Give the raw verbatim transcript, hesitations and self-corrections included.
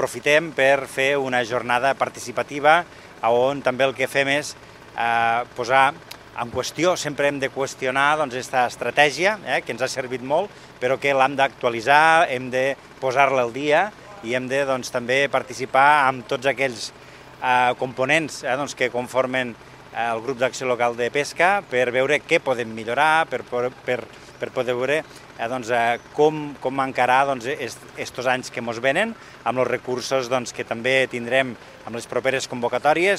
aprofitem per fer una jornada participativa on també el que fem és eh, posar en qüestió, sempre hem de qüestionar aquesta doncs, estratègia eh, que ens ha servit molt, però que l'hem d'actualitzar, hem de posar-la al dia i hem de doncs, també participar amb tots aquells eh, components eh, doncs, que conformen eh, el grup d'acció local de pesca per veure què podem millorar, per, per, per poder veure eh, doncs, eh, com, com encarar doncs, estos anys que ens venen amb els recursos doncs, que també tindrem amb les properes convocatòries